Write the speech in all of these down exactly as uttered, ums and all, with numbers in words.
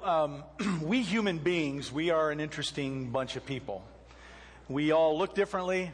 um, we human beings, we are an interesting bunch of people. We all look differently,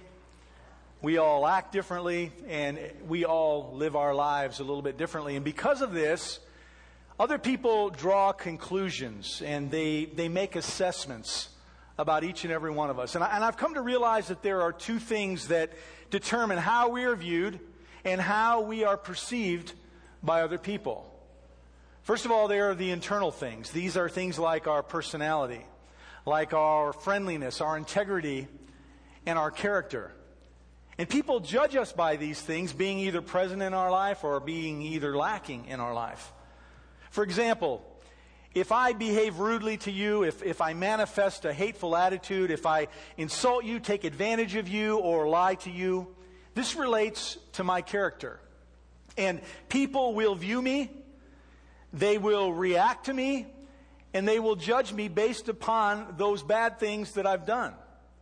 we all act differently, and we all live our lives a little bit differently. And because of this, other people draw conclusions and they, they make assessments about each and every one of us. And, I, and I've come to realize that there are two things that determine how we are viewed and how we are perceived by other people. First of all, there are the internal things. These are things like our personality, like our friendliness, our integrity, and our character. And people judge us by these things being either present in our life or being either lacking in our life. For example, if I behave rudely to you, if, if I manifest a hateful attitude, if I insult you, take advantage of you, or lie to you, this relates to my character. And people will view me, they will react to me, and they will judge me based upon those bad things that I've done.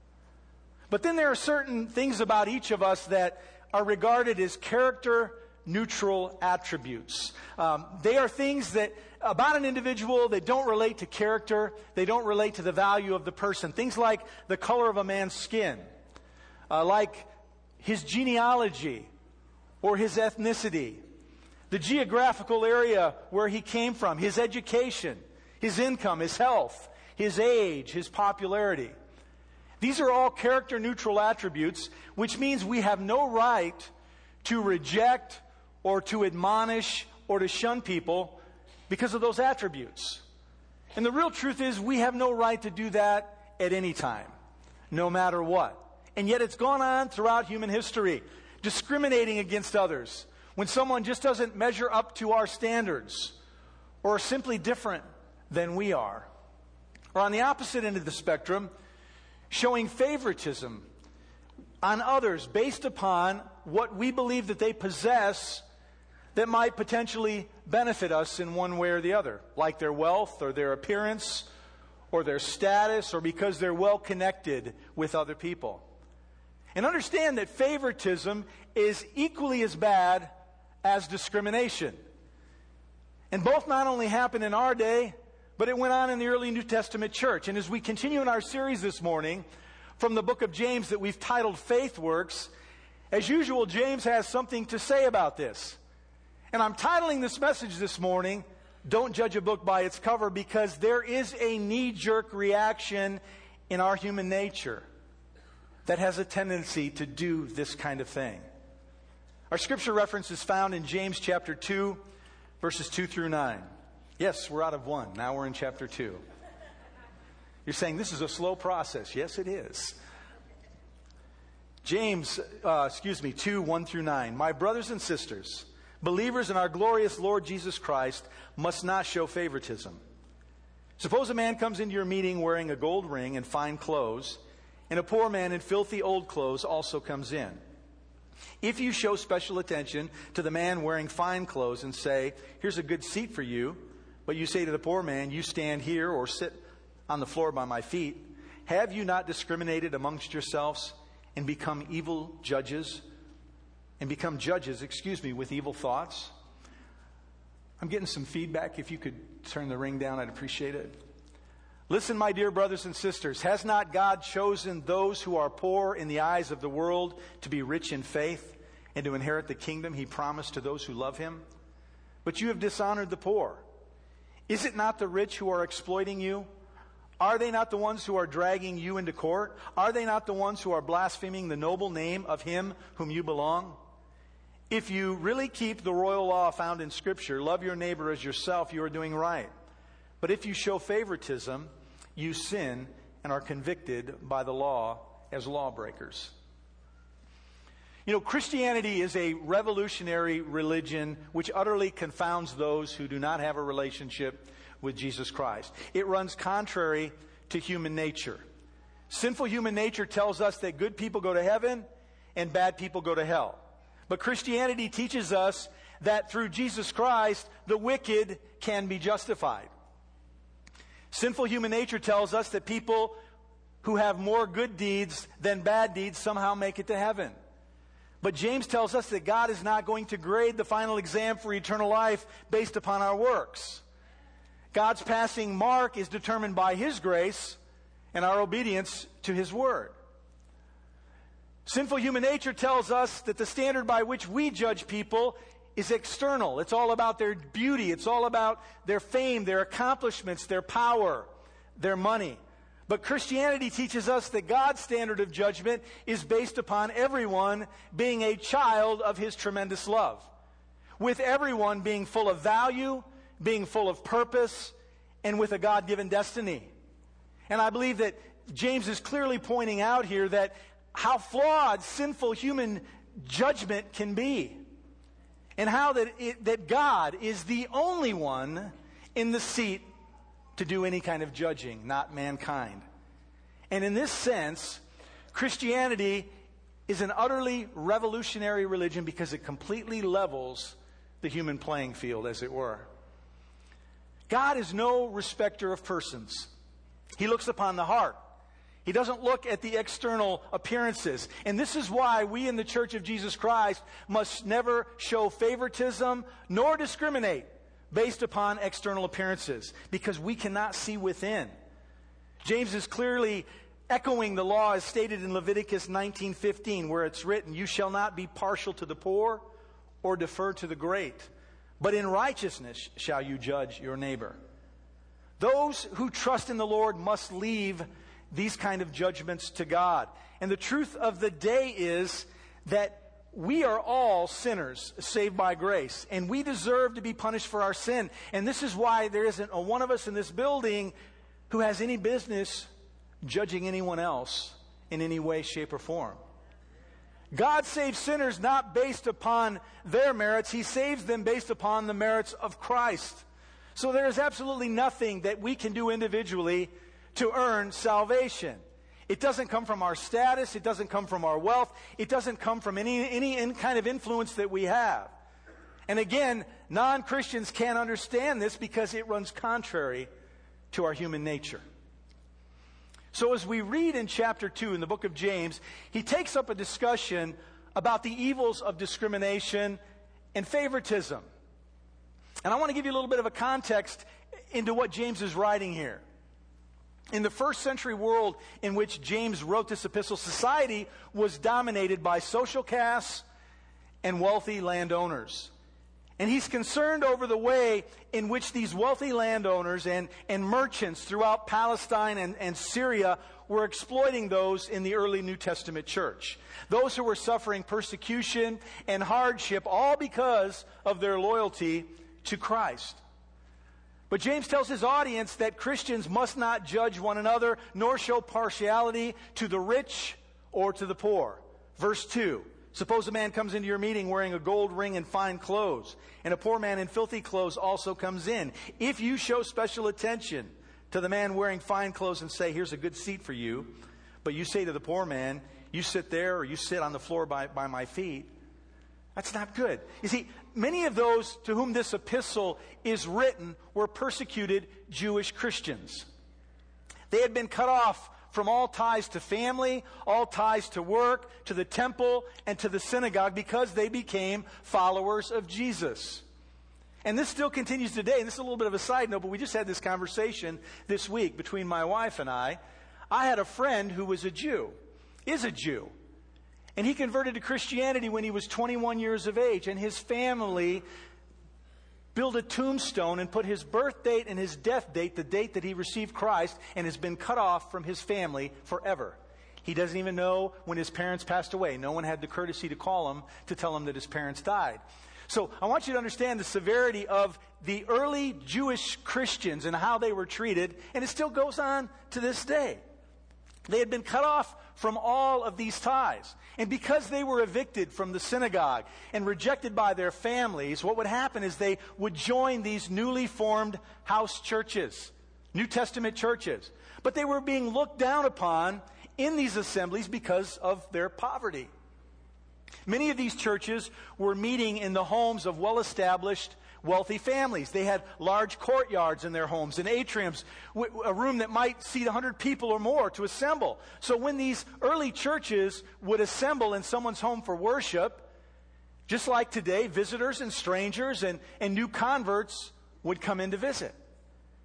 But then there are certain things about each of us that are regarded as character neutral attributes. Um, they are things that about an individual that don't relate to character, they don't relate to the value of the person. Things like the color of a man's skin, uh, like his genealogy or his ethnicity, the geographical area where he came from, his education, his income, his health, his age, his popularity. These are all character neutral attributes, which means we have no right to reject or to admonish or to shun people because of those attributes. And the real truth is we have no right to do that at any time, no matter what. And yet it's gone on throughout human history, discriminating against others when someone just doesn't measure up to our standards or are simply different than we are. Or on the opposite end of the spectrum, showing favoritism on others based upon what we believe that they possess that might potentially benefit us in one way or the other, like their wealth or their appearance or their status or because they're well connected with other people. And understand that favoritism is equally as bad as discrimination. And both not only happen in our day, but it went on in the early New Testament church. And as we continue in our series this morning from the book of James that we've titled Faith Works, as usual, James has something to say about this. And I'm titling this message this morning, Don't Judge a Book by Its Cover, because there is a knee-jerk reaction in our human nature that has a tendency to do this kind of thing. Our scripture reference is found in James chapter two, verses two through nine. Yes, we're out of one. Now we're in chapter two. You're saying this is a slow process. Yes, it is. James, uh, excuse me, two, one through nine. My brothers and sisters, believers in our glorious Lord Jesus Christ must not show favoritism. Suppose a man comes into your meeting wearing a gold ring and fine clothes, and a poor man in filthy old clothes also comes in. If you show special attention to the man wearing fine clothes and say, here's a good seat for you, but you say to the poor man, you stand here or sit on the floor by my feet, have you not discriminated amongst yourselves and become evil judges? And become judges, excuse me, with evil thoughts? I'm getting some feedback. If you could turn the ring down, I'd appreciate it. Listen, my dear brothers and sisters, has not God chosen those who are poor in the eyes of the world to be rich in faith and to inherit the kingdom He promised to those who love Him? But you have dishonored the poor. Is it not the rich who are exploiting you? Are they not the ones who are dragging you into court? Are they not the ones who are blaspheming the noble name of Him whom you belong? If you really keep the royal law found in Scripture, love your neighbor as yourself, you are doing right. But if you show favoritism, you sin and are convicted by the law as lawbreakers. You know, Christianity is a revolutionary religion which utterly confounds those who do not have a relationship with Jesus Christ. It runs contrary to human nature. Sinful human nature tells us that good people go to heaven and bad people go to hell. But Christianity teaches us that through Jesus Christ, the wicked can be justified. Sinful human nature tells us that people who have more good deeds than bad deeds somehow make it to heaven. But James tells us that God is not going to grade the final exam for eternal life based upon our works. God's passing mark is determined by His grace and our obedience to His word. Sinful human nature tells us that the standard by which we judge people is external. It's all about their beauty. It's all about their fame, their accomplishments, their power, their money. But Christianity teaches us that God's standard of judgment is based upon everyone being a child of His tremendous love, with everyone being full of value, being full of purpose, and with a God-given destiny. And I believe that James is clearly pointing out here that how flawed sinful human judgment can be, and how that it, that God is the only one in the seat to do any kind of judging, not mankind. And in this sense, Christianity is an utterly revolutionary religion because it completely levels the human playing field, as it were. God is no respecter of persons. He looks upon the heart. He doesn't look at the external appearances. And this is why we in the Church of Jesus Christ must never show favoritism nor discriminate based upon external appearances, because we cannot see within. James is clearly echoing the law as stated in Leviticus nineteen fifteen, where it's written, "You shall not be partial to the poor or defer to the great, but in righteousness shall you judge your neighbor." Those who trust in the Lord must leave these kind of judgments to God. And the truth of the day is that we are all sinners saved by grace, and we deserve to be punished for our sin. And this is why there isn't a one of us in this building who has any business judging anyone else in any way, shape, or form. God saves sinners not based upon their merits. He saves them based upon the merits of Christ. So there is absolutely nothing that we can do individually to earn salvation. It doesn't come from our status. It doesn't come from our wealth. It doesn't come from any, any, any kind of influence that we have. And again, non-Christians can't understand this because it runs contrary to our human nature. So as we read in chapter two in the book of James, he takes up a discussion about the evils of discrimination and favoritism. And I want to give you a little bit of a context into what James is writing here. In the first century world in which James wrote this epistle, society was dominated by social castes and wealthy landowners. And he's concerned over the way in which these wealthy landowners and, and merchants throughout Palestine and, and Syria were exploiting those in the early New Testament church. Those who were suffering persecution and hardship, all because of their loyalty to Christ. But James tells his audience that Christians must not judge one another, nor show partiality to the rich or to the poor. Verse two. Suppose a man comes into your meeting wearing a gold ring and fine clothes, and a poor man in filthy clothes also comes in. If you show special attention to the man wearing fine clothes and say, "Here's a good seat for you," but you say to the poor man, "You sit there," or "You sit on the floor by, by my feet," that's not good. You see, many of those to whom this epistle is written were persecuted Jewish Christians. They had been cut off from all ties to family, all ties to work, to the temple, and to the synagogue because they became followers of Jesus. And this still continues today. And this is a little bit of a side note, but we just had this conversation this week between my wife and I. I had a friend who was a Jew, is a Jew. And he converted to Christianity when he was twenty-one years of age. And his family built a tombstone and put his birth date and his death date, the date that he received Christ, and has been cut off from his family forever. He doesn't even know when his parents passed away. No one had the courtesy to call him to tell him that his parents died. So I want you to understand the severity of the early Jewish Christians and how they were treated. And it still goes on to this day. They had been cut off from all of these ties. And because they were evicted from the synagogue and rejected by their families, what would happen is they would join these newly formed house churches, New Testament churches. But they were being looked down upon in these assemblies because of their poverty. Many of these churches were meeting in the homes of well-established wealthy families. They had large courtyards in their homes and atriums, a room that might seat one hundred people or more to assemble. So when these early churches would assemble in someone's home for worship, just like today, visitors and strangers and, and new converts would come in to visit.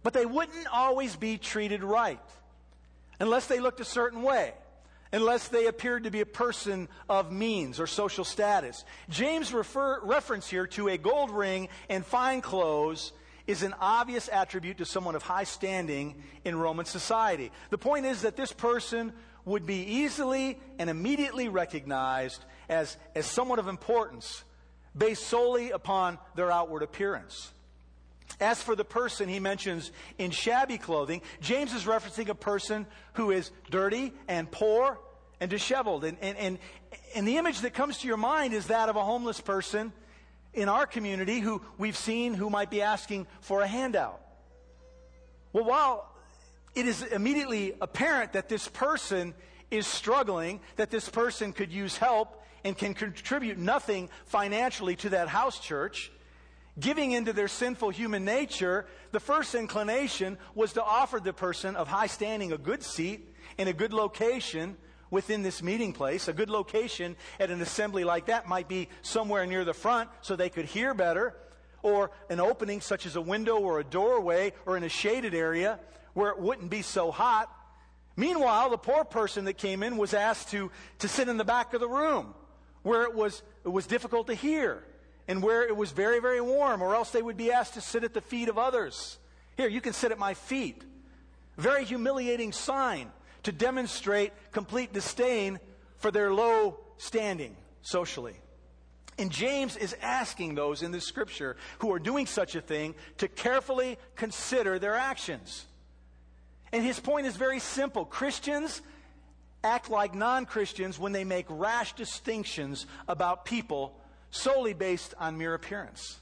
but they wouldn't always be treated right unless they looked a certain way, unless they appeared to be a person of means or social status. James' refer, reference here to a gold ring and fine clothes is an obvious attribute to someone of high standing in Roman society. The point is that this person would be easily and immediately recognized as, as someone of importance based solely upon their outward appearance. As for the person he mentions in shabby clothing, James is referencing a person who is dirty and poor and disheveled. And, and, and, and the image that comes to your mind is that of a homeless person in our community who we've seen who might be asking for a handout. Well, while it is immediately apparent that this person is struggling, that this person could use help and can contribute nothing financially to that house church, giving into their sinful human nature, the first inclination was to offer the person of high standing a good seat in a good location within this meeting place. A good location at an assembly like that might be somewhere near the front so they could hear better, or an opening such as a window or a doorway or in a shaded area where it wouldn't be so hot. Meanwhile, the poor person that came in was asked to, to sit in the back of the room where it was, it was difficult to hear and where it was very, very warm, or else they would be asked to sit at the feet of others. Here, you can sit at my feet. Very humiliating sign to demonstrate complete disdain for their low standing socially. And James is asking those in this scripture who are doing such a thing to carefully consider their actions. And his point is very simple. Christians act like non-Christians when they make rash distinctions about people solely based on mere appearance.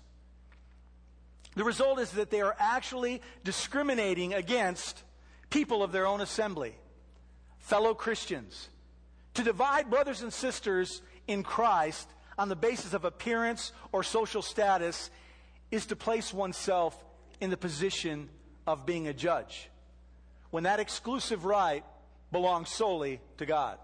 The result is that they are actually discriminating against people of their own assembly, fellow Christians. To divide brothers and sisters in Christ on the basis of appearance or social status is to place oneself in the position of being a judge, when that exclusive right belongs solely to God.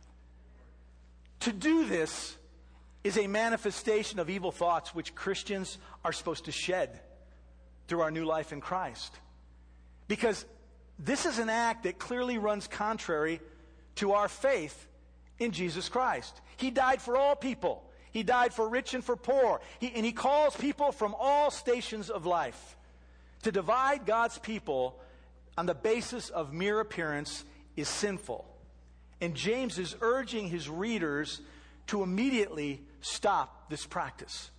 To do this is a manifestation of evil thoughts which Christians are supposed to shed through our new life in Christ. Because this is an act that clearly runs contrary to our faith in Jesus Christ. He died for all people. He died for rich and for poor. He, and he calls people from all stations of life. To divide God's people on the basis of mere appearance is sinful. And James is urging his readers to immediately stop this practice.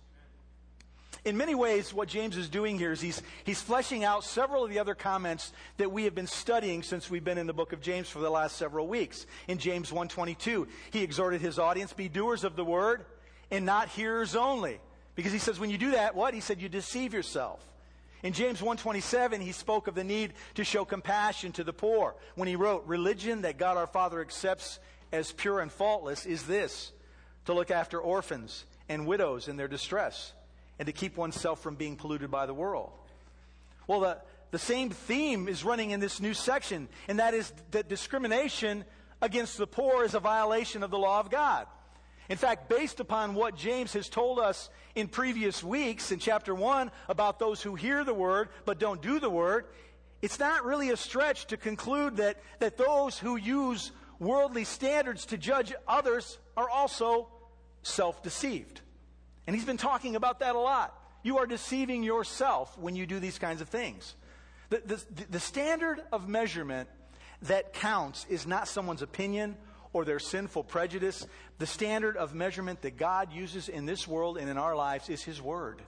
In many ways, what James is doing here is he's, he's fleshing out several of the other comments that we have been studying since we've been in the book of James for the last several weeks. In James one twenty-two, he exhorted his audience, be doers of the word and not hearers only. Because he says when you do that, what? He said you deceive yourself. In James one twenty-seven, he spoke of the need to show compassion to the poor when he wrote, religion that God our Father accepts as pure and faultless is this, to look after orphans and widows in their distress, and to keep oneself from being polluted by the world. Well, the, the same theme is running in this new section, and that is that discrimination against the poor is a violation of the law of God. In fact, based upon what James has told us in previous weeks in chapter one about those who hear the word but don't do the word, it's not really a stretch to conclude that, that those who use worldly standards to judge others are also self-deceived. And he's been talking about that a lot. You are deceiving yourself when you do these kinds of things. The, the, the standard of measurement that counts is not someone's opinion or their sinful prejudice. The standard of measurement that God uses in this world and in our lives is His Word.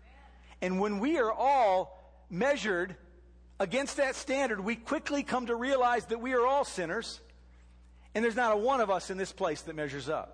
And when we are all measured against that standard, we quickly come to realize that we are all sinners, and there's not a one of us in this place that measures up.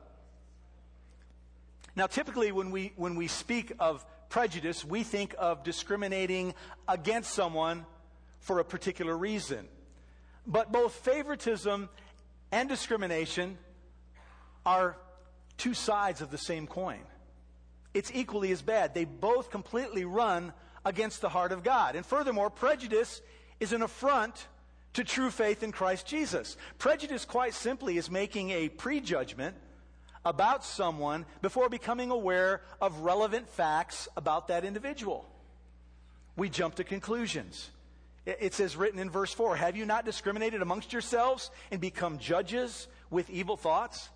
Now, typically when we when we speak of prejudice, we think of discriminating against someone for a particular reason. But both favoritism and discrimination are two sides of the same coin. It's equally as bad. They both completely run against the heart of God. And furthermore, prejudice is an affront to true faith in Christ Jesus. Prejudice, quite simply, is making a prejudgment about someone before becoming aware of relevant facts about that individual. We jump to conclusions. It says written in verse four, have you not discriminated amongst yourselves and become judges with evil thoughts?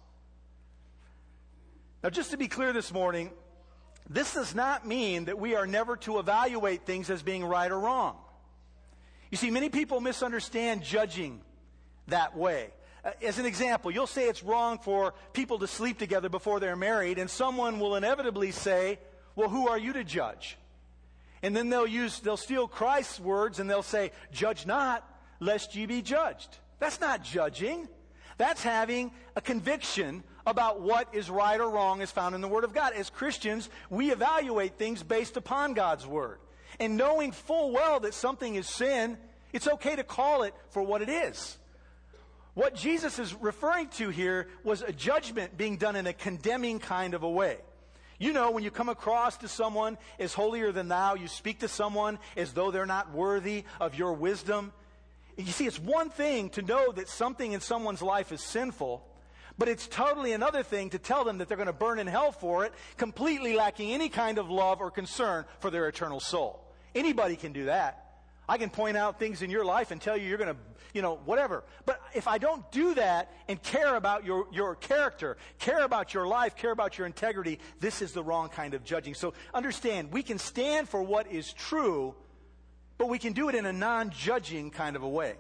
Now, just to be clear this morning, this does not mean that we are never to evaluate things as being right or wrong. You see, many people misunderstand judging that way. Uh, as an example, you'll say it's wrong for people to sleep together before they're married, and someone will inevitably say, well, who are you to judge? And then they'll use, they'll steal Christ's words and they'll say, judge not, lest ye be judged. That's not judging. That's having a conviction about what is right or wrong as found in the Word of God. As Christians, we evaluate things based upon God's Word. And knowing full well that something is sin, it's okay to call it for what it is. What Jesus is referring to here was a judgment being done in a condemning kind of a way. You know, when you come across to someone as holier than thou, you speak to someone as though they're not worthy of your wisdom. You see, it's one thing to know that something in someone's life is sinful, but it's totally another thing to tell them that they're going to burn in hell for it, completely lacking any kind of love or concern for their eternal soul. Anybody can do that. I can point out things in your life and tell you you're going to, you know, whatever. But if I don't do that and care about your, your character, care about your life, care about your integrity, this is the wrong kind of judging. So understand, we can stand for what is true, but we can do it in a non-judging kind of a way.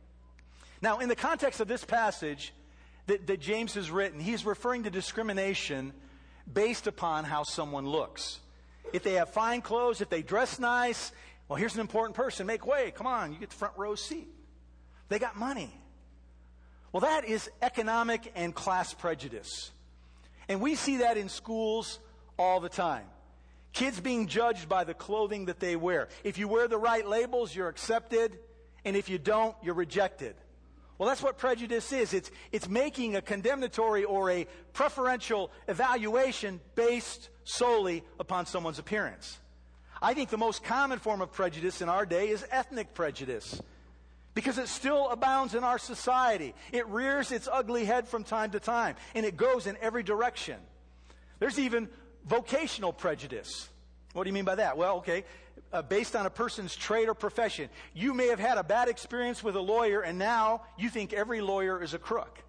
Now, in the context of this passage that, that James has written, he's referring to discrimination based upon how someone looks. If they have fine clothes, if they dress nice, well, here's an important person. Make way. Come on, you get the front row seat. They got money. Well, that is economic and class prejudice. And we see that in schools all the time. Kids being judged by the clothing that they wear. If you wear the right labels, you're accepted. And if you don't, you're rejected. Well, that's what prejudice is. It's, it's making a condemnatory or a preferential evaluation based solely upon someone's appearance. I think the most common form of prejudice in our day is ethnic prejudice, because it still abounds in our society. It rears its ugly head from time to time, and it goes in every direction. There's even vocational prejudice. What do you mean by that? Well, okay, uh, based on a person's trade or profession. You may have had a bad experience with a lawyer, and now you think every lawyer is a crook.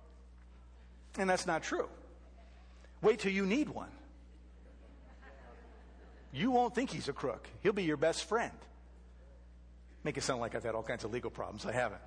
And that's not true. Wait till you need one. You won't think he's a crook. He'll be your best friend. Make it sound like I've had all kinds of legal problems. I haven't.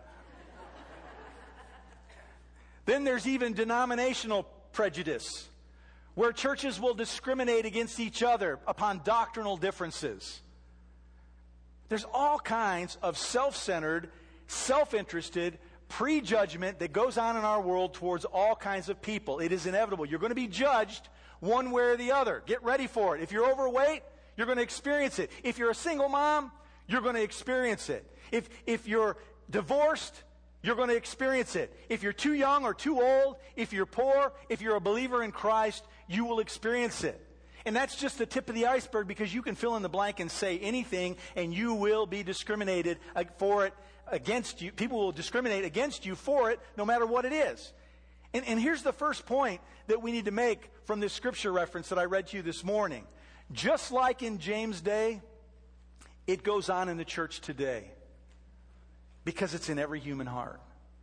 Then there's even denominational prejudice, where churches will discriminate against each other upon doctrinal differences. There's all kinds of self-centered, self-interested prejudgment that goes on in our world towards all kinds of people. It is inevitable. You're going to be judged one way or the other. Get ready for it. If you're overweight, you're going to experience it. If you're a single mom, you're going to experience it. If, if you're divorced, you're going to experience it. If you're too young or too old, if you're poor, if you're a believer in Christ, you will experience it. And that's just the tip of the iceberg, because you can fill in the blank and say anything, and you will be discriminated for it against you. People will discriminate against you for it, no matter what it is. And, and here's the first point that we need to make from this scripture reference that I read to you this morning. Just like in James' day, it goes on in the church today, because it's in every human heart.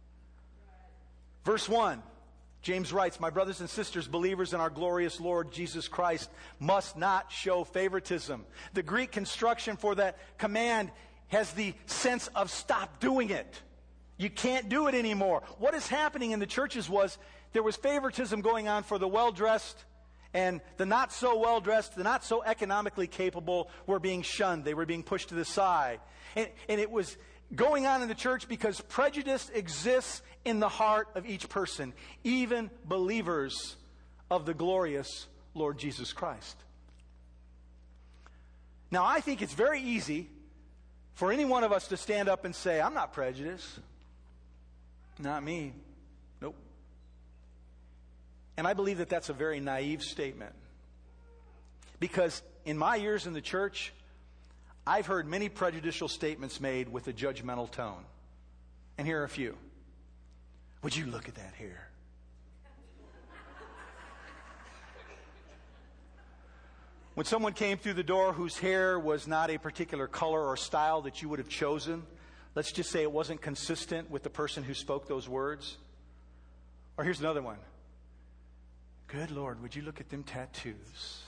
Verse one, James writes, "My brothers and sisters, believers in our glorious Lord Jesus Christ, must not show favoritism." The Greek construction for that command has the sense of stop doing it. You can't do it anymore. What is happening in the churches was there was favoritism going on for the well-dressed, and the not so well-dressed, the not so economically capable were being shunned. They were being pushed to the side. And, and it was going on in the church because prejudice exists in the heart of each person, even believers of the glorious Lord Jesus Christ. Now, I think it's very easy for any one of us to stand up and say, "I'm not prejudiced. Not me. Nope." And I believe that that's a very naive statement, because in my years in the church, I've heard many prejudicial statements made with a judgmental tone. And here are a few. "Would you look at that hair? When someone came through the door whose hair was not a particular color or style that you would have chosen, let's just say it wasn't consistent with the person who spoke those words. Or here's another one. Good Lord, would you look at them tattoos?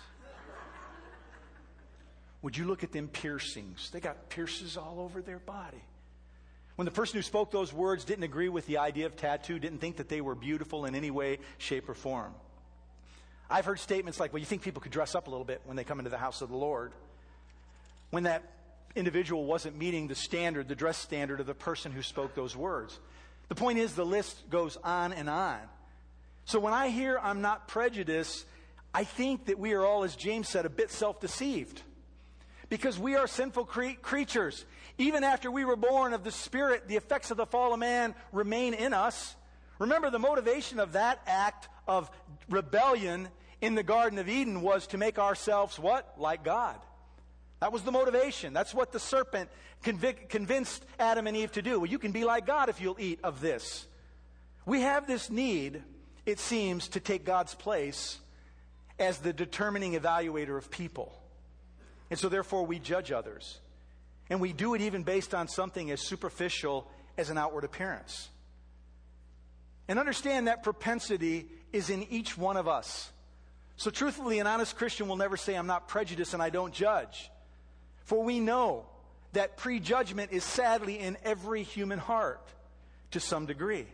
Would you look at them piercings? They got piercings all over their body. When the person who spoke those words didn't agree with the idea of tattoo, didn't think that they were beautiful in any way, shape, or form. I've heard statements like, well, you think people could dress up a little bit when they come into the house of the Lord. When that individual wasn't meeting the standard, the dress standard of the person who spoke those words. The point is, the list goes on and on. So when I hear I'm not prejudiced, I think that we are all, as James said, a bit self-deceived. Because we are sinful cre- creatures. Even after we were born of the Spirit, the effects of the fall of man remain in us. Remember, the motivation of that act of rebellion in the Garden of Eden was to make ourselves what? Like God. That was the motivation. That's what the serpent convic- convinced Adam and Eve to do. Well, you can be like God if you'll eat of this. We have this need, it seems, to take God's place as the determining evaluator of people. And so therefore we judge others. And we do it even based on something as superficial as an outward appearance. And understand that propensity is in each one of us. So truthfully, an honest Christian will never say, I'm not prejudiced and I don't judge. For we know that prejudgment is sadly in every human heart to some degree.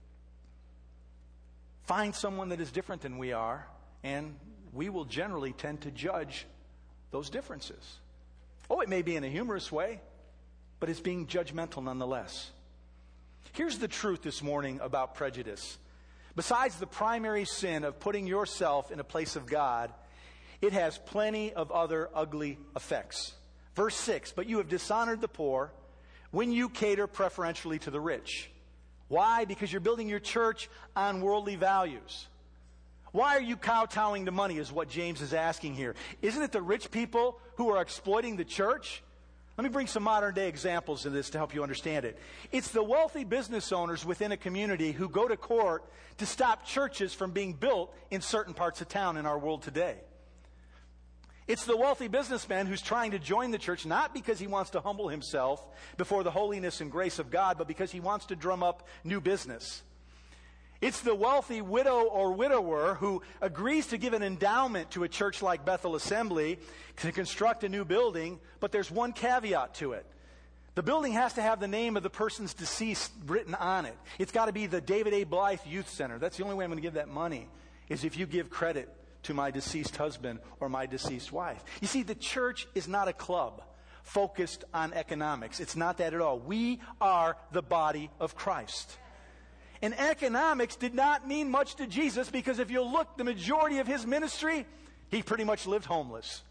Find someone that is different than we are, and we will generally tend to judge those differences. Oh, it may be in a humorous way, but it's being judgmental nonetheless. Here's the truth this morning about prejudice. Besides the primary sin of putting yourself in a place of God, it has plenty of other ugly effects. Verse six, but you have dishonored the poor when you cater preferentially to the rich. Why? Because you're building your church on worldly values. Why are you kowtowing to money is what James is asking here. Isn't it the rich people who are exploiting the church? Let me bring some modern day examples of this to help you understand it. It's the wealthy business owners within a community who go to court to stop churches from being built in certain parts of town in our world today. It's the wealthy businessman who's trying to join the church, not because he wants to humble himself before the holiness and grace of God, but because he wants to drum up new business. It's the wealthy widow or widower who agrees to give an endowment to a church like Bethel Assembly to construct a new building, but there's one caveat to it. The building has to have the name of the person's deceased written on it. It's got to be the David A. Blythe Youth Center. That's the only way I'm going to give that money, is if you give credit to my deceased husband or my deceased wife. You see, the church is not a club focused on economics. It's not that at all. We are the body of Christ. And economics did not mean much to Jesus, because if you look, the majority of his ministry, he pretty much lived homeless.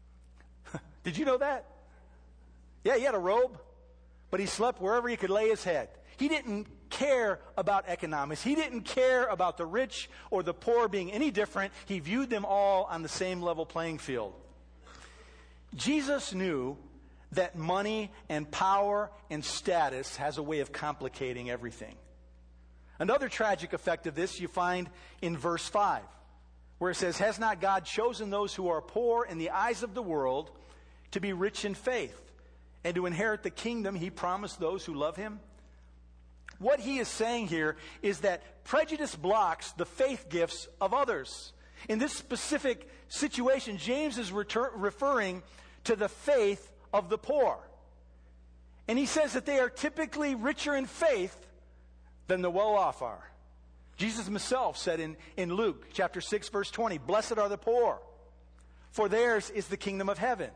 Did you know that? Yeah, he had a robe, but he slept wherever he could lay his head. He didn't care about economics. He didn't care about the rich or the poor being any different. He viewed them all on the same level playing field. Jesus knew that money and power and status has a way of complicating everything. Another tragic effect of this you find in verse five, where it says, has not God chosen those who are poor in the eyes of the world to be rich in faith and to inherit the kingdom he promised those who love him? What he is saying here is that prejudice blocks the faith gifts of others. In this specific situation, James is retur- referring to the faith of the poor. And he says that they are typically richer in faith than the well-off are. Jesus himself said in, in Luke chapter six, verse twenty, blessed are the poor, for theirs is the kingdom of heaven.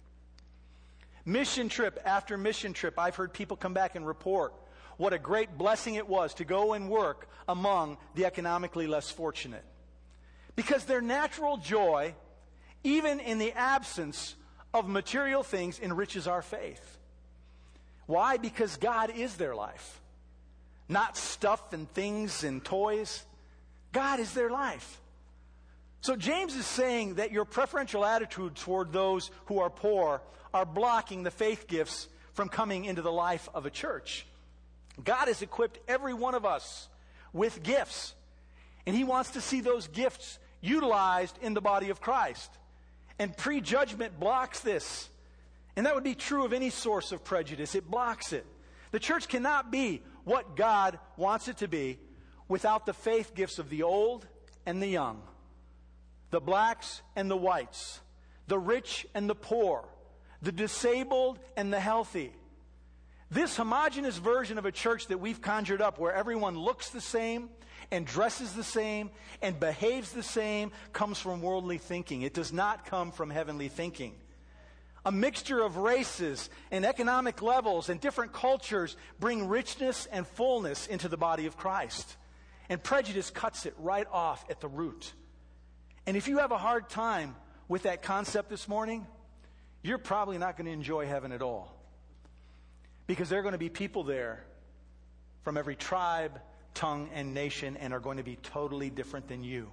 Mission trip after mission trip, I've heard people come back and report what a great blessing it was to go and work among the economically less fortunate. Because their natural joy, even in the absence of material things, enriches our faith. Why? Because God is their life. Not stuff and things and toys. God is their life. So James is saying that your preferential attitude toward those who are poor are blocking the faith gifts from coming into the life of a church. God has equipped every one of us with gifts, and he wants to see those gifts utilized in the body of Christ. And prejudgment blocks this. And that would be true of any source of prejudice. It blocks it. The church cannot be what God wants it to be without the faith gifts of the old and the young, the blacks and the whites, the rich and the poor, the disabled and the healthy. This homogeneous version of a church that we've conjured up, where everyone looks the same and dresses the same and behaves the same, comes from worldly thinking. It does not come from heavenly thinking. A mixture of races and economic levels and different cultures bring richness and fullness into the body of Christ. And prejudice cuts it right off at the root. And if you have a hard time with that concept this morning, you're probably not going to enjoy heaven at all. Because there are going to be people there from every tribe, tongue, and nation, and are going to be totally different than you.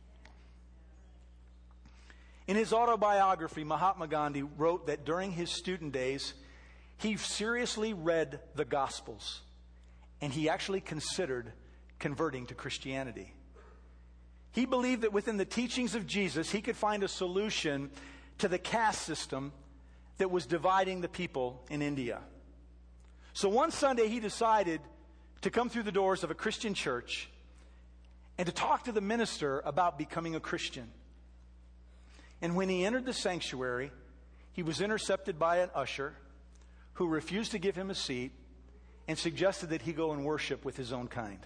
In his autobiography, Mahatma Gandhi wrote that during his student days, he seriously read the Gospels, and he actually considered converting to Christianity. He believed that within the teachings of Jesus, he could find a solution to the caste system that was dividing the people in India. So one Sunday, he decided to come through the doors of a Christian church and to talk to the minister about becoming a Christian. And when he entered the sanctuary, he was intercepted by an usher who refused to give him a seat and suggested that he go and worship with his own kind.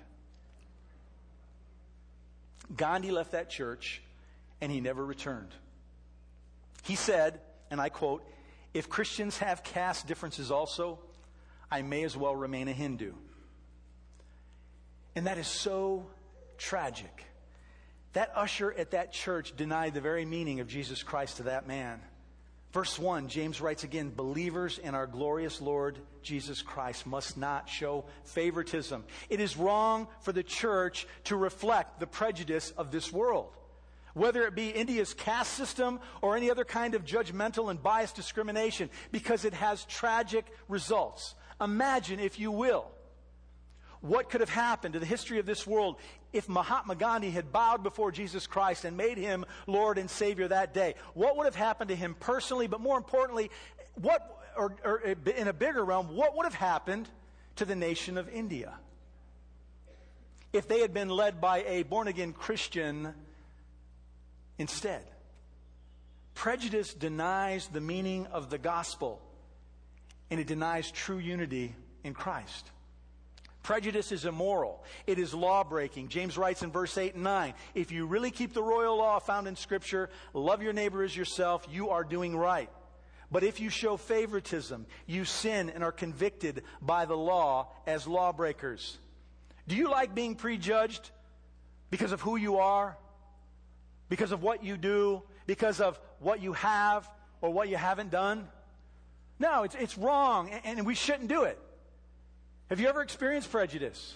Gandhi left that church and he never returned. He said, and I quote, "If Christians have caste differences also, I may as well remain a Hindu." And that is so tragic. That usher at that church denied the very meaning of Jesus Christ to that man. Verse one, James writes again, "Believers in our glorious Lord Jesus Christ must not show favoritism." It is wrong for the church to reflect the prejudice of this world, whether it be India's caste system or any other kind of judgmental and biased discrimination, because it has tragic results. Imagine, if you will, what could have happened to the history of this world if Mahatma Gandhi had bowed before Jesus Christ and made him Lord and Savior that day. What would have happened to him personally, but more importantly, what, or, or in a bigger realm, what would have happened to the nation of India if they had been led by a born-again Christian instead? Prejudice denies the meaning of the gospel, and it denies true unity in Christ. Prejudice is immoral. It is law-breaking. James writes in verse eight and nine, "If you really keep the royal law found in Scripture, love your neighbor as yourself, you are doing right. But if you show favoritism, you sin and are convicted by the law as lawbreakers." Do you like being prejudged because of who you are, because of what you do, because of what you have or what you haven't done? No, it's, it's wrong, and, and we shouldn't do it. Have you ever experienced prejudice?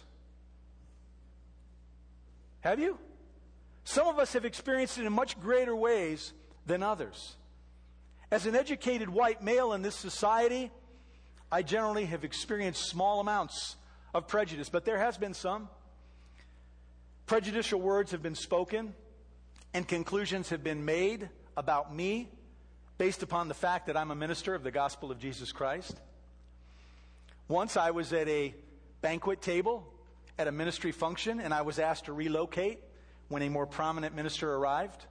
Have you? Some of us have experienced it in much greater ways than others. As an educated white male in this society, I generally have experienced small amounts of prejudice, but there has been some. Prejudicial words have been spoken, and conclusions have been made about me based upon the fact that I'm a minister of the gospel of Jesus Christ. Once I was at a banquet table at a ministry function, and I was asked to relocate when a more prominent minister arrived.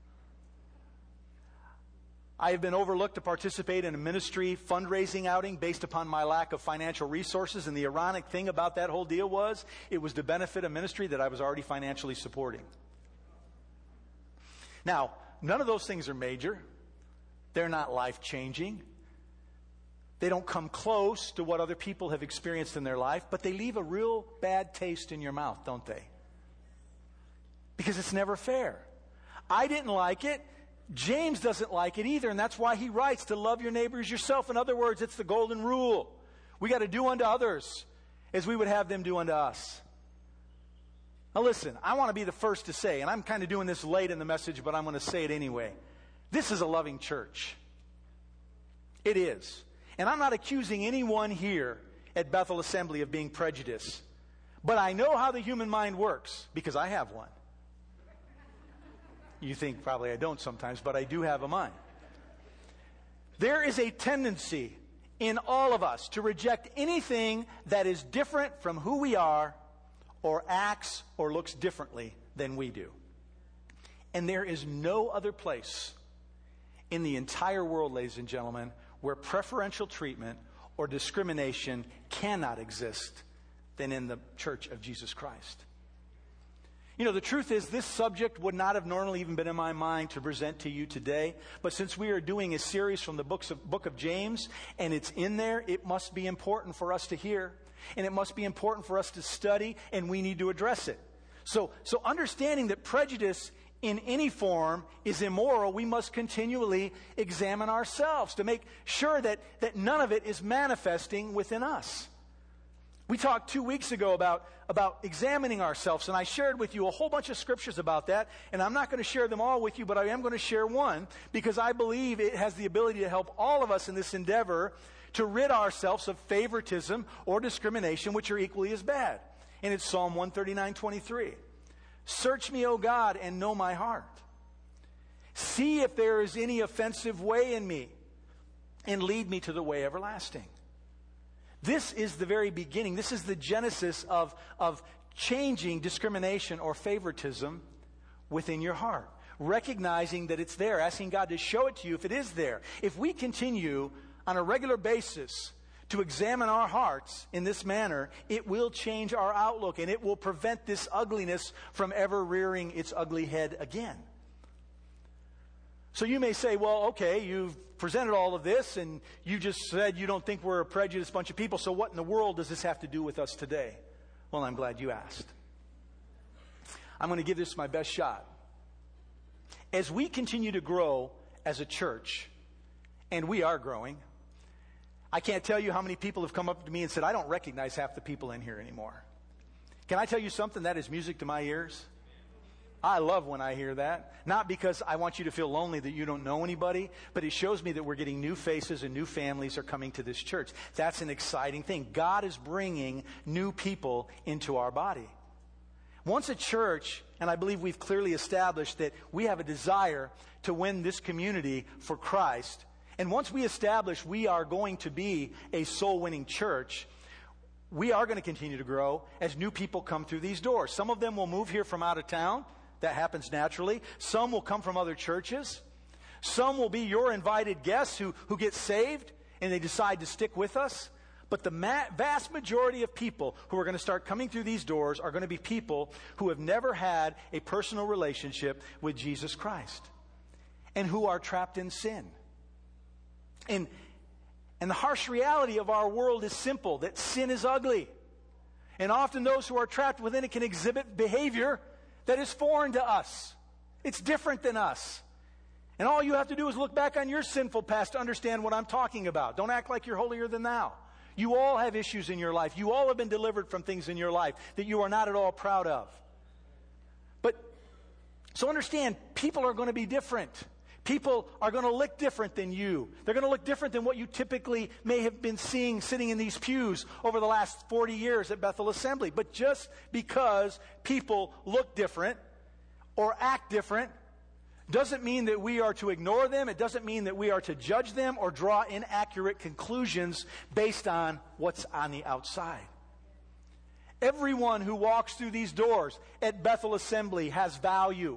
I have been overlooked to participate in a ministry fundraising outing based upon my lack of financial resources, and the ironic thing about that whole deal was it was to benefit a ministry that I was already financially supporting. Now, none of those things are major. They're not life-changing. They don't come close to what other people have experienced in their life, but they leave a real bad taste in your mouth, don't they? Because it's never fair. I didn't like it. James doesn't like it either, and that's why he writes to love your neighbor as yourself. In other words, it's the golden rule. We got to do unto others as we would have them do unto us. Now listen, I want to be the first to say, and I'm kind of doing this late in the message, but I'm going to say it anyway. This is a loving church. It is. And I'm not accusing anyone here at Bethel Assembly of being prejudiced. But I know how the human mind works, because I have one. You think probably I don't sometimes, but I do have a mind. There is a tendency in all of us to reject anything that is different from who we are or acts or looks differently than we do. And there is no other place in the entire world, ladies and gentlemen, where preferential treatment or discrimination cannot exist than in the Church of Jesus Christ. You know, the truth is this subject would not have normally even been in my mind to present to you today. But since we are doing a series from the books of, book of James, and it's in there, it must be important for us to hear. And it must be important for us to study, and we need to address it. So, so understanding that prejudice in any form is immoral, we must continually examine ourselves to make sure that, that none of it is manifesting within us. We talked two weeks ago about, about examining ourselves, and I shared with you a whole bunch of scriptures about that, and I'm not going to share them all with you, but I am going to share one, because I believe it has the ability to help all of us in this endeavor to rid ourselves of favoritism or discrimination, which are equally as bad. And it's Psalm one thirty-nine twenty-three. Search me, O God, and know my heart. See if there is any offensive way in me, and lead me to the way everlasting. This is the very beginning. This is the genesis of, of changing discrimination or favoritism within your heart. Recognizing that it's there, asking God to show it to you if it is there. If we continue on a regular basis to examine our hearts in this manner, it will change our outlook, and it will prevent this ugliness from ever rearing its ugly head again. So you may say, well, okay, you've presented all of this, and you just said you don't think we're a prejudiced bunch of people, so what in the world does this have to do with us today? Well, I'm glad you asked. I'm going to give this my best shot. As we continue to grow as a church, and we are growing, I can't tell you how many people have come up to me and said, I don't recognize half the people in here anymore. Can I tell you something? That is music to my ears. I love when I hear that. Not because I want you to feel lonely that you don't know anybody, but it shows me that we're getting new faces and new families are coming to this church. That's an exciting thing. God is bringing new people into our body. Once a church, and I believe we've clearly established that we have a desire to win this community for Christ, and once we establish we are going to be a soul-winning church, we are going to continue to grow as new people come through these doors. Some of them will move here from out of town. That happens naturally. Some will come from other churches. Some will be your invited guests who, who get saved and they decide to stick with us. But the ma- vast majority of people who are going to start coming through these doors are going to be people who have never had a personal relationship with Jesus Christ and who are trapped in sin. And, and the harsh reality of our world is simple, that sin is ugly. And often those who are trapped within it can exhibit behavior that is foreign to us. It's different than us. And all you have to do is look back on your sinful past to understand what I'm talking about. Don't act like you're holier than thou. You all have issues in your life. You all have been delivered from things in your life that you are not at all proud of. But, so understand, people are going to be different. People are going to look different than you. They're going to look different than what you typically may have been seeing sitting in these pews over the last forty years at Bethel Assembly. But just because people look different or act different doesn't mean that we are to ignore them. It doesn't mean that we are to judge them or draw inaccurate conclusions based on what's on the outside. Everyone who walks through these doors at Bethel Assembly has value.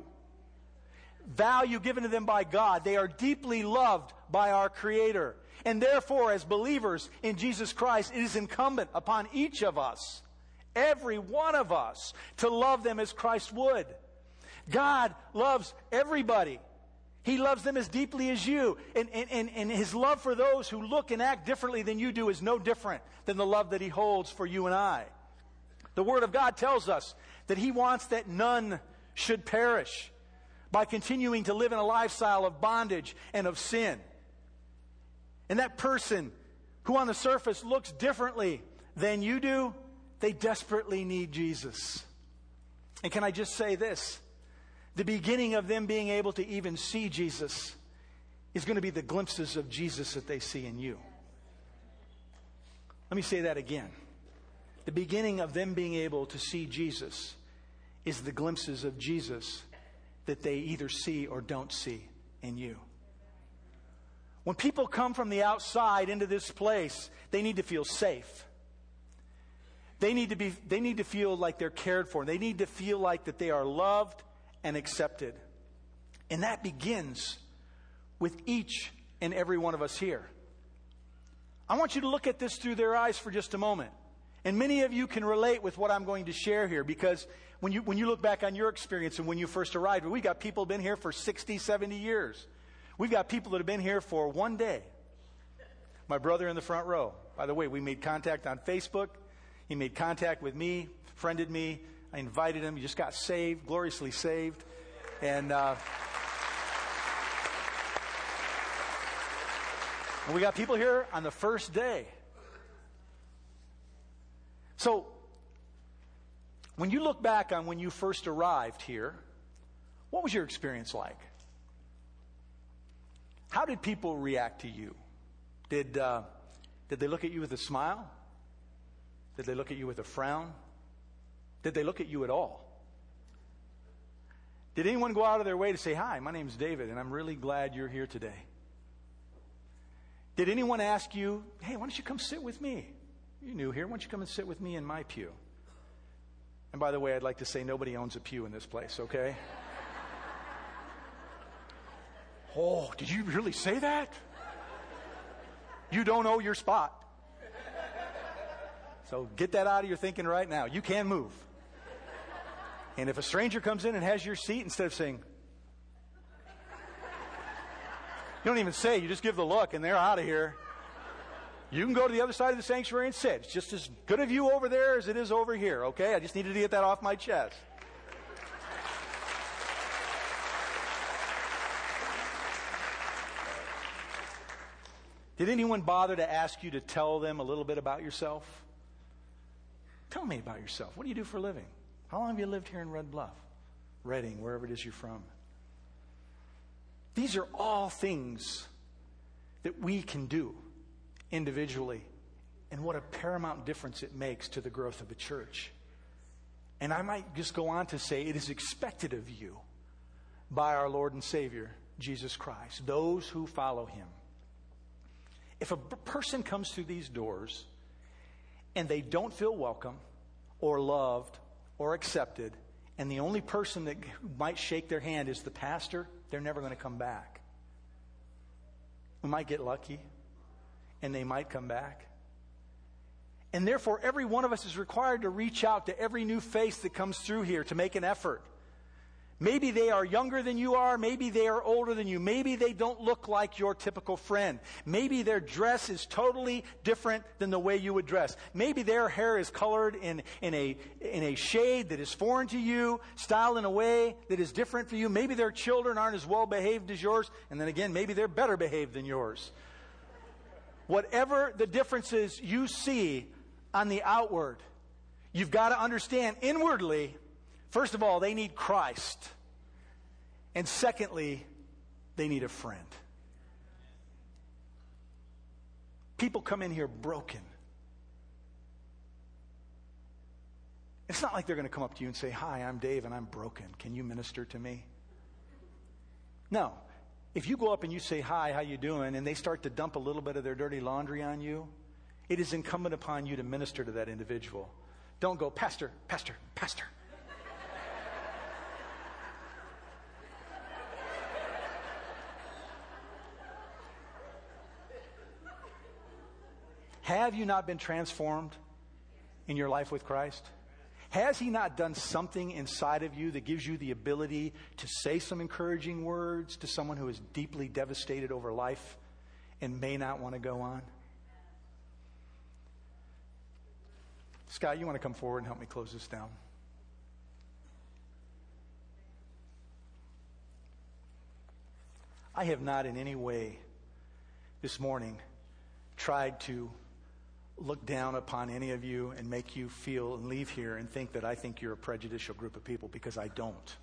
Value given to them by God. They are deeply loved by our Creator. And therefore, as believers in Jesus Christ, it is incumbent upon each of us, every one of us, to love them as Christ would. God loves everybody. He loves them as deeply as you. And, and, and, and His love for those who look and act differently than you do is no different than the love that He holds for you and I. The Word of God tells us that He wants that none should perish by continuing to live in a lifestyle of bondage and of sin. And that person who on the surface looks differently than you do, they desperately need Jesus. And can I just say this? The beginning of them being able to even see Jesus is going to be the glimpses of Jesus that they see in you. Let me say that again. The beginning of them being able to see Jesus is the glimpses of Jesus that they either see or don't see in you. When people come from the outside into this place, they need to feel safe. They need to be, they need to feel like they're cared for. They need to feel like that they are loved and accepted. And that begins with each and every one of us here. I want you to look at this through their eyes for just a moment. And many of you can relate with what I'm going to share here, because when you when you look back on your experience and when you first arrived, we've got people who have been here for sixty, seventy years. We've got people that have been here for one day. My brother in the front row. By the way, we made contact on Facebook. He made contact with me, friended me. I invited him. He just got saved, gloriously saved. And, uh, and we got people here on the first day. So, when you look back on when you first arrived here, what was your experience like? How did people react to you? Did uh, did they look at you with a smile? Did they look at you with a frown? Did they look at you at all? Did anyone go out of their way to say, "Hi, my name's David, and I'm really glad you're here today"? Did anyone ask you, "Hey, why don't you come sit with me? You're new here. Why don't you come and sit with me in my pew?" And by the way, I'd like to say nobody owns a pew in this place, okay? Oh, did you really say that? You don't owe your spot. So get that out of your thinking right now. You can move. And if a stranger comes in and has your seat, instead of saying, you don't even say, you just give the look and they're out of here. You can go to the other side of the sanctuary and sit. It's just as good of you over there as it is over here, okay? I just needed to get that off my chest. Did anyone bother to ask you to tell them a little bit about yourself? Tell me about yourself. What do you do for a living? How long have you lived here in Red Bluff, Redding, wherever it is you're from? These are all things that we can do individually, and what a paramount difference it makes to the growth of a church. And I might just go on to say it is expected of you by our Lord and Savior, Jesus Christ, those who follow him. If a person comes through these doors and they don't feel welcome or loved or accepted, and the only person that might shake their hand is the pastor, they're never going to come back. We might get lucky, and they might come back. And therefore, every one of us is required to reach out to every new face that comes through here to make an effort. Maybe they are younger than you are. Maybe they are older than you. Maybe they don't look like your typical friend. Maybe their dress is totally different than the way you would dress. Maybe their hair is colored in, in, a, in a shade that is foreign to you, styled in a way that is different for you. Maybe their children aren't as well behaved as yours. And then again, maybe they're better behaved than yours. Whatever the differences you see on the outward, you've got to understand inwardly, first of all, they need Christ. And secondly, they need a friend. People come in here broken. It's not like they're going to come up to you and say, "Hi, I'm Dave and I'm broken. Can you minister to me?" No. If you go up and you say, "Hi, how you doing?" and they start to dump a little bit of their dirty laundry on you, it is incumbent upon you to minister to that individual. Don't go, "Pastor, pastor, pastor." Have you not been transformed in your life with Christ? Has he not done something inside of you that gives you the ability to say some encouraging words to someone who is deeply devastated over life and may not want to go on? Scott, you want to come forward and help me close this down? I have not in any way this morning tried to look down upon any of you and make you feel and leave here and think that I think you're a prejudicial group of people, because I don't.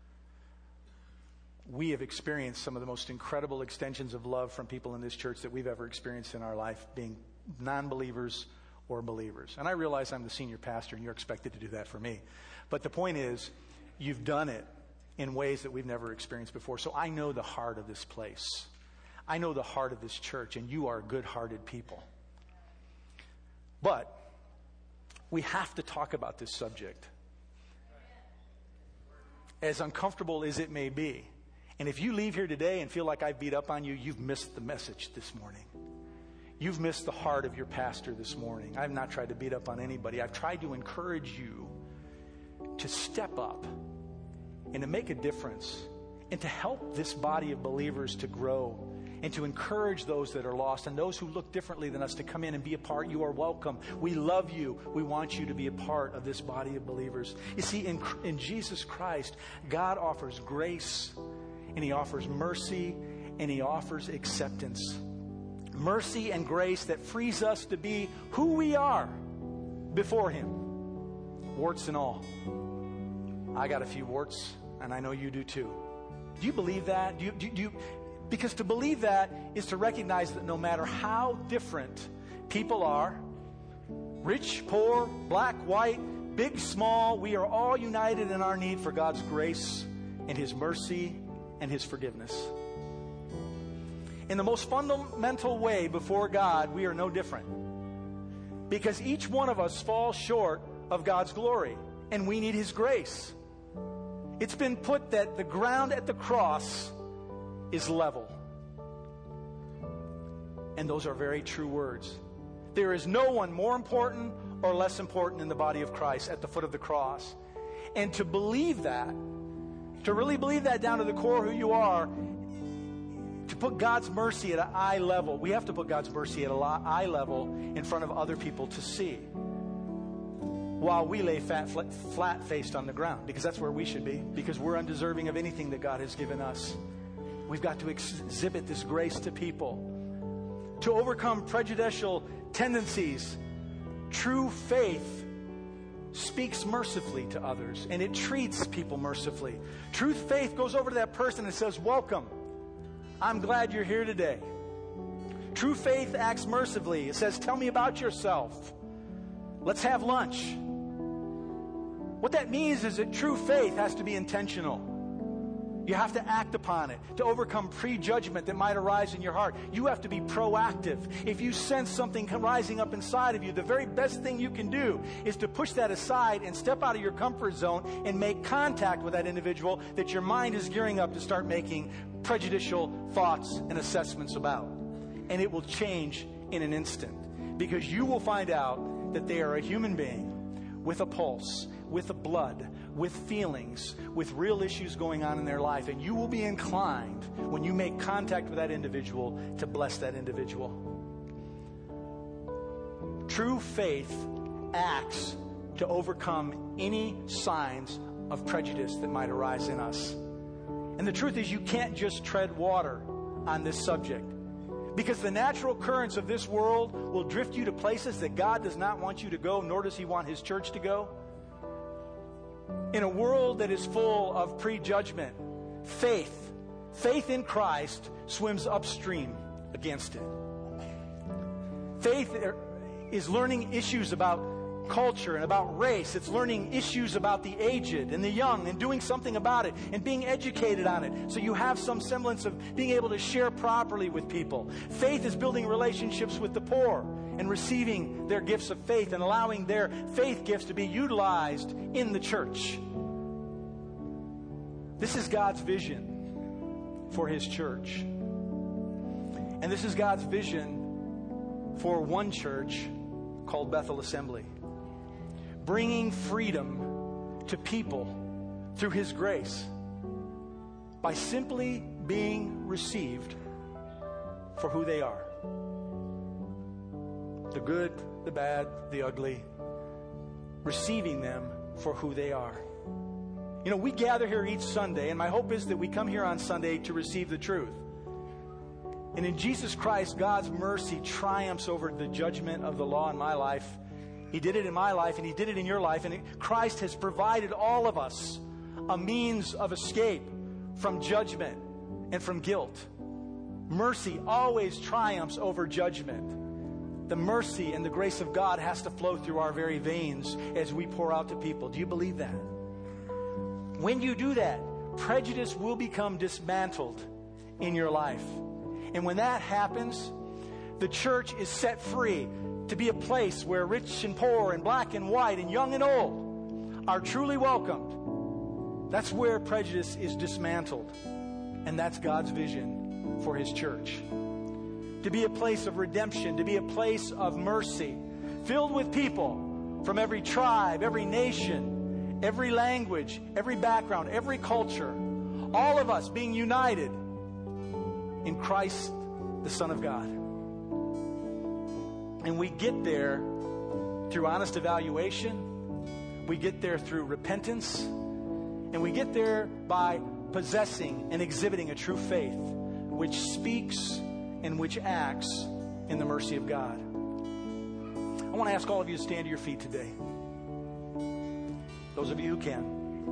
We have experienced some of the most incredible extensions of love from people in this church that we've ever experienced in our life, being non-believers or believers. And I realize I'm the senior pastor and you're expected to do that for me. But the point is, you've done it in ways that we've never experienced before. So I know the heart of this place. I know the heart of this church, and you are good-hearted people. But we have to talk about this subject, as uncomfortable as it may be. And if you leave here today and feel like I beat up on you, you've missed the message this morning. You've missed the heart of your pastor this morning. I've not tried to beat up on anybody. I've tried to encourage you to step up and to make a difference and to help this body of believers to grow and to encourage those that are lost and those who look differently than us to come in and be a part. You are welcome. We love you. We want you to be a part of this body of believers. You see, in, in Jesus Christ, God offers grace, and He offers mercy, and He offers acceptance. Mercy and grace that frees us to be who we are before Him, warts and all. I got a few warts, and I know you do too. Do you believe that? Do you, do, do you, because to believe that is to recognize that no matter how different people are, rich, poor, black, white, big, small, we are all united in our need for God's grace and His mercy and His forgiveness. In the most fundamental way before God, we are no different. Because each one of us falls short of God's glory, and we need His grace. It's been put that the ground at the cross is level. And those are very true words. There is no one more important or less important in the body of Christ at the foot of the cross. And to believe that, to really believe that down to the core who you are, to put God's mercy at an eye level, we have to put God's mercy at an eye level in front of other people to see, while we lay fat, flat, flat-faced on the ground, because that's where we should be, because we're undeserving of anything that God has given us. We've got to ex- exhibit this grace to people. To overcome prejudicial tendencies, true faith speaks mercifully to others, and it treats people mercifully. True faith goes over to that person and says, welcome. I'm glad you're here today. True faith acts mercifully. It says, tell me about yourself. Let's have lunch. What that means is that true faith has to be intentional. You have to act upon it. To overcome prejudgment that might arise in your heart, you have to be proactive. If you sense something rising up inside of you, the very best thing you can do is to push that aside and step out of your comfort zone and make contact with that individual that your mind is gearing up to start making prejudicial thoughts and assessments about. And it will change in an instant, because you will find out that they are a human being with a pulse, with a blood, with feelings, with real issues going on in their life. And you will be inclined, when you make contact with that individual, to bless that individual. True faith acts to overcome any signs of prejudice that might arise in us. And the truth is, you can't just tread water on this subject, because the natural currents of this world will drift you to places that God does not want you to go, nor does He want His church to go. In a world that is full of prejudgment, faith, faith in Christ swims upstream against it. Faith is learning issues about culture and about race. It's learning issues about the aged and the young and doing something about it and being educated on it, so you have some semblance of being able to share properly with people. Faith is building relationships with the poor and receiving their gifts of faith and allowing their faith gifts to be utilized in the church. This is God's vision for His church. And this is God's vision for one church called Bethel Assembly, bringing freedom to people through His grace by simply being received for who they are. The good, the bad, the ugly. Receiving them for who they are. You know, we gather here each Sunday, and my hope is that we come here on Sunday to receive the truth. And in Jesus Christ, God's mercy triumphs over the judgment of the law in my life. He did it in my life, and He did it in your life. And Christ has provided all of us a means of escape from judgment and from guilt. Mercy always triumphs over judgment. The mercy and the grace of God has to flow through our very veins as we pour out to people. Do you believe that? When you do that, prejudice will become dismantled in your life. And when that happens, the church is set free to be a place where rich and poor and black and white and young and old are truly welcomed. That's where prejudice is dismantled. And that's God's vision for His church. To be a place of redemption, to be a place of mercy, filled with people from every tribe, every nation, every language, every background, every culture. All of us being united in Christ, the Son of God. And we get there through honest evaluation. We get there through repentance. And we get there by possessing and exhibiting a true faith, which speaks and which acts in the mercy of God. I want to ask all of you to stand to your feet today. Those of you who can.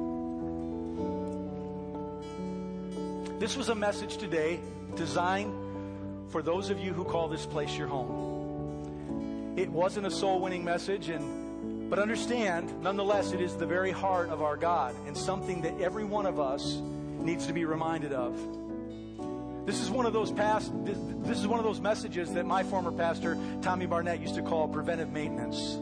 This was a message today designed for those of you who call this place your home. It wasn't a soul-winning message, and but understand, nonetheless, it is the very heart of our God and something that every one of us needs to be reminded of. This is one of those past. This, this is one of those messages that my former pastor, Tommy Barnett, used to call preventive maintenance.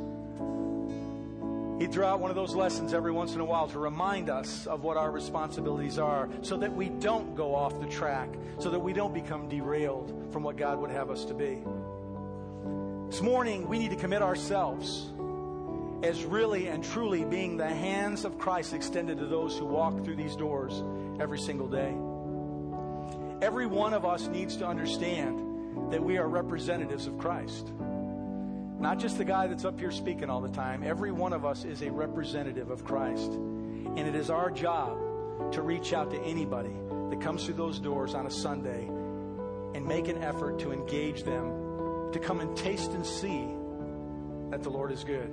He'd throw out one of those lessons every once in a while to remind us of what our responsibilities are so that we don't go off the track, so that we don't become derailed from what God would have us to be. This morning, we need to commit ourselves as really and truly being the hands of Christ extended to those who walk through these doors every single day. Every one of us needs to understand that we are representatives of Christ. Not just the guy that's up here speaking all the time. Every one of us is a representative of Christ. And it is our job to reach out to anybody that comes through those doors on a Sunday and make an effort to engage them, to come and taste and see that the Lord is good.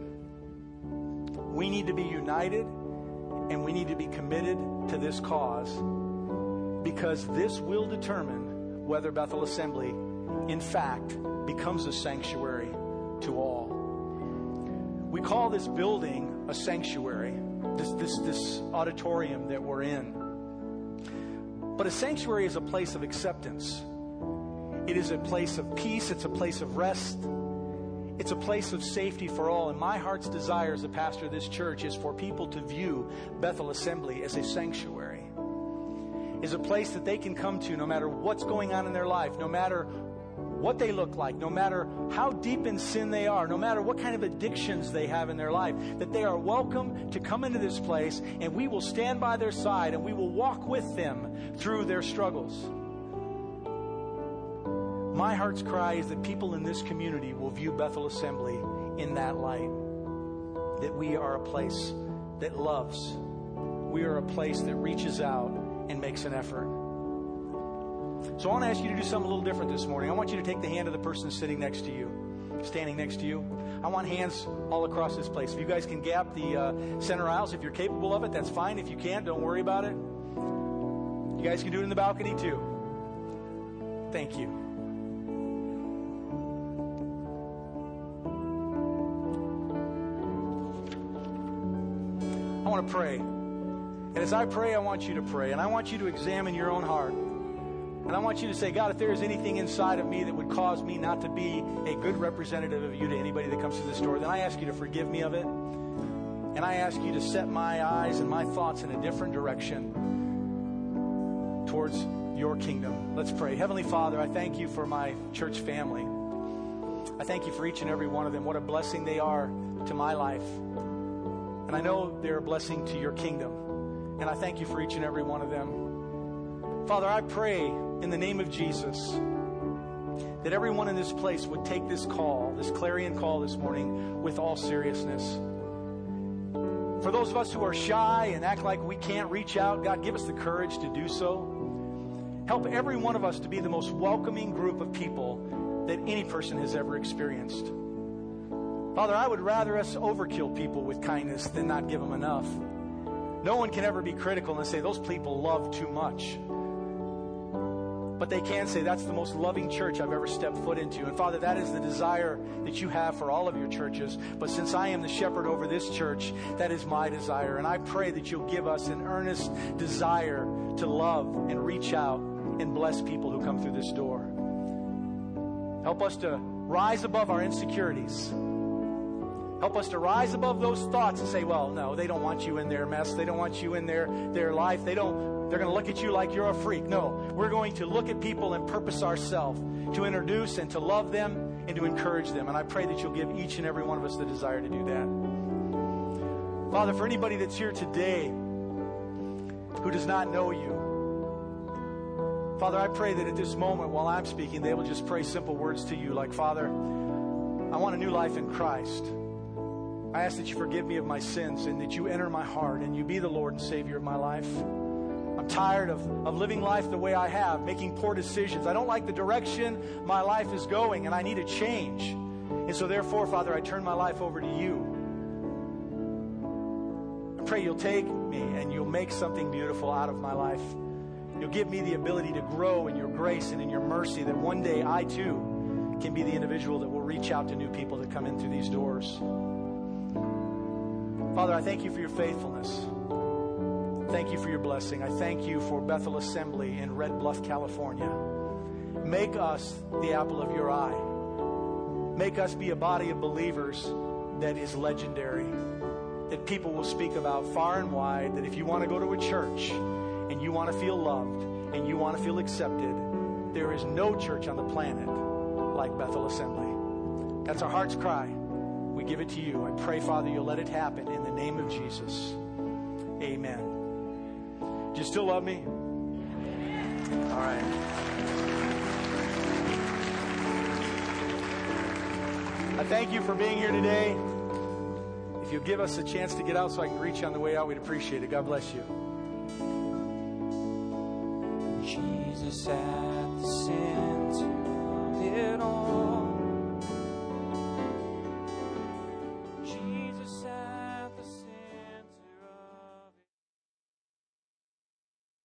We need to be united and we need to be committed to this cause, because this will determine whether Bethel Assembly, in fact, becomes a sanctuary to all. We call this building a sanctuary, this, this, this auditorium that we're in. But a sanctuary is a place of acceptance. It is a place of peace. It's a place of rest. It's a place of safety for all. And my heart's desire as a pastor of this church is for people to view Bethel Assembly as a sanctuary, is a place that they can come to no matter what's going on in their life, no matter what they look like, no matter how deep in sin they are, no matter what kind of addictions they have in their life, that they are welcome to come into this place, and we will stand by their side and we will walk with them through their struggles. My heart's cry is that people in this community will view Bethel Assembly in that light, that we are a place that loves. We are a place that reaches out and makes an effort. So I want to ask you to do something a little different this morning. I want you to take the hand of the person sitting next to you, standing next to you. I want hands all across this place. If you guys can gap the uh, center aisles, if you're capable of it, that's fine. If you can't, don't worry about it. You guys can do it in the balcony too. Thank you. I want to pray. And as I pray, I want you to pray. And I want you to examine your own heart. And I want you to say, God, if there is anything inside of me that would cause me not to be a good representative of you to anybody that comes through this door, then I ask you to forgive me of it. And I ask you to set my eyes and my thoughts in a different direction towards your kingdom. Let's pray. Heavenly Father, I thank you for my church family. I thank you for each and every one of them. What a blessing they are to my life. And I know they're a blessing to your kingdom. And I thank you for each and every one of them. Father, I pray in the name of Jesus that everyone in this place would take this call, this clarion call this morning, with all seriousness. For those of us who are shy and act like we can't reach out, God, give us the courage to do so. Help every one of us to be the most welcoming group of people that any person has ever experienced. Father, I would rather us overkill people with kindness than not give them enough. No one can ever be critical and say, those people love too much. But they can say, that's the most loving church I've ever stepped foot into. And Father, that is the desire that you have for all of your churches. But since I am the shepherd over this church, that is my desire. And I pray that you'll give us an earnest desire to love and reach out and bless people who come through this door. Help us to rise above our insecurities. Help us to rise above those thoughts and say, well, no, they don't want you in their mess. They don't want you in their, their life. They don't, they're going to look at you like you're a freak. No, we're going to look at people and purpose ourselves to introduce and to love them and to encourage them. And I pray that you'll give each and every one of us the desire to do that. Father, for anybody that's here today who does not know you, Father, I pray that at this moment while I'm speaking, they will just pray simple words to you like, Father, I want a new life in Christ. I ask that you forgive me of my sins and that you enter my heart and you be the Lord and Savior of my life. I'm tired of, of living life the way I have, making poor decisions. I don't like the direction my life is going, and I need a change. And so therefore, Father, I turn my life over to you. I pray you'll take me and you'll make something beautiful out of my life. You'll give me the ability to grow in your grace and in your mercy, that one day I too can be the individual that will reach out to new people that come in through these doors. Father, I thank you for your faithfulness. Thank you for your blessing. I thank you for Bethel Assembly in Red Bluff, California. Make us the apple of your eye. Make us be a body of believers that is legendary, that people will speak about far and wide, that if you want to go to a church and you want to feel loved and you want to feel accepted, there is no church on the planet like Bethel Assembly. That's our heart's cry. We give it to you. I pray, Father, you'll let it happen in the name of Jesus. Amen. Do you still love me? All right. I thank you for being here today. If you'll give us a chance to get out so I can greet you on the way out, we'd appreciate it. God bless you. Jesus at the center of it all.